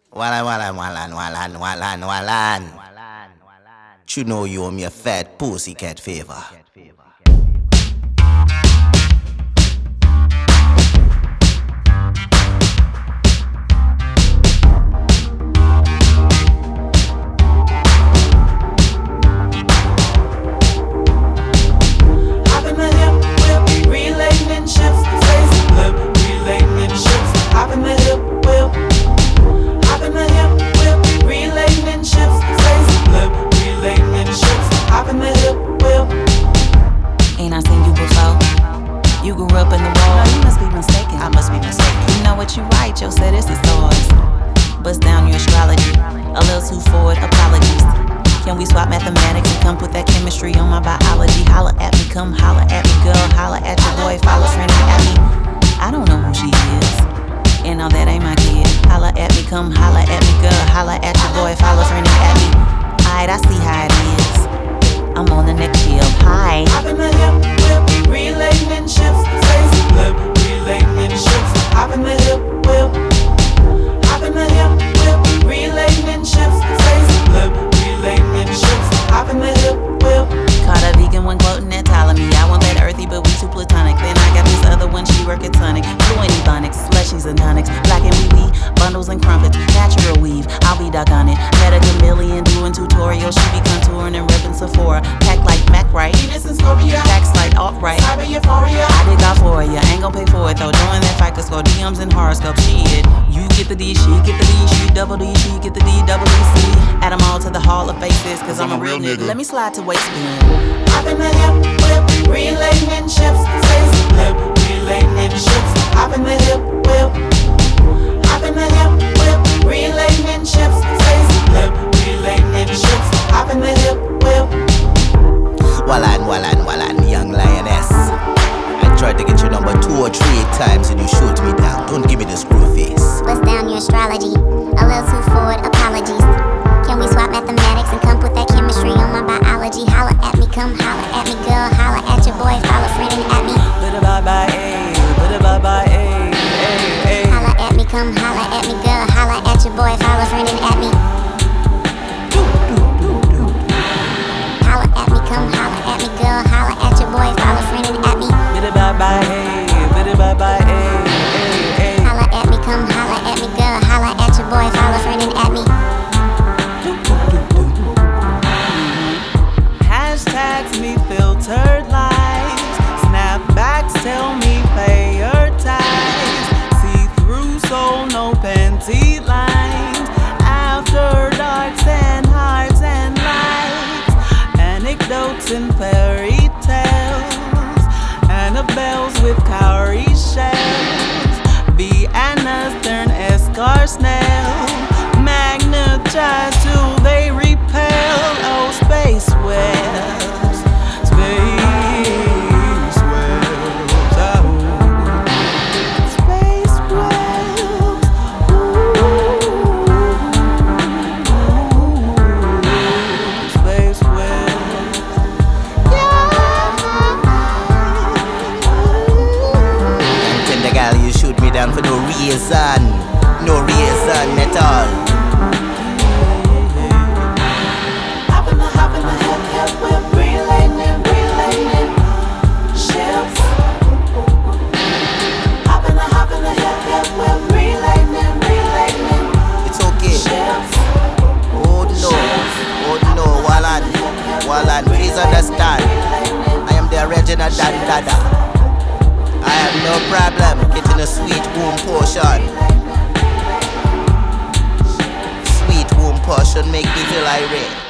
Walan. You know you owe me a fat pussycat favor. Ain't I seen you before? You grew up in the war. No, you must be mistaken. I must be mistaken. You know what you write, your set is the stars. Bust down your astrology. A little too forward, apologies. Can we swap mathematics and come put that chemistry on my biology? Holla at me, come holla at me, girl. Holla at your boy, follow friend at me. I don't know who she is, and no, that ain't my kid. Holla at me, come holla at me, girl. Holla at your boy, follow friend at me. Alright, I see how it is. I'm on the next shield. Hi. Hop in the hip whip, relationships. Face flip, relationships. Hop in the hip whip. Hop in the hip whip, relationships. Face flip, relationships. Hop in the hip whip. Caught a vegan when quoting that Ptolemy. I want that earthy, but we too platonic. Then I got this other one, she work at tonic. Fluent ebonics, slushies and tonics. Black and wee bundles and crumpets. Natural weave, I'll be duck on it. Met a chameleon doing tutorials. She be contouring and repping Sephora. Packed like Mac right. Venus and Scorpio. Facts like alt-right. Cyber euphoria. I did God for ya, ain't gon' pay for it though. Doing that FICO score, DMs and horoscopes. Shit, you get the D, she get the D, she double D, she get the D, double D, C. Add them all to the Hall of Faces, cause I'm a real nigga. Let me slide to waist spin. Hop in the hip whip, relationships. Face flip, relationships. Hop in the hip whip. Hop in the hip whip, relationships. Face flip, relationships. Hop in the hip whip. Walan, young lioness. I tried to get your number 2 or 3 times and you shoot me down. Don't give me the screw face. Bust down your astrology. A little too forward, apologies. Can we swap mathematics and come put that chemistry on my biology? Holla at me, come holla at me, girl. Holla at your boy, follow friend at me. Holla at me, come holla at me, girl. Holla at your boy, follow friend at me. Holla at me, come holla at me, girl. Holla at your boy, follow friend at me. Holla at me, come holla at me, girl. Holla at your boy, follow friend at me. Hashtags me filtered lies. Snapbacks tell me pay your ties. See through soul, no panty lines. After darks and hearts and lights. Anecdotes and fairy tales. Annabelles with cowrie shells. Vienna's turn escar snail. Magnetized till they repel. Oh, space webs. Space webs. Oh. Space webs. Ooh. Space webs. And tender gal, you shoot me down for no reason. No reason at all. Hop in the hip whip, relationships. Hop in the hip whip, relationships. It's okay. Oh no, Walan, please understand. I am the original Dan Dada. I have no problem getting a sweet womb portion. Sweet womb portion make me feel irate.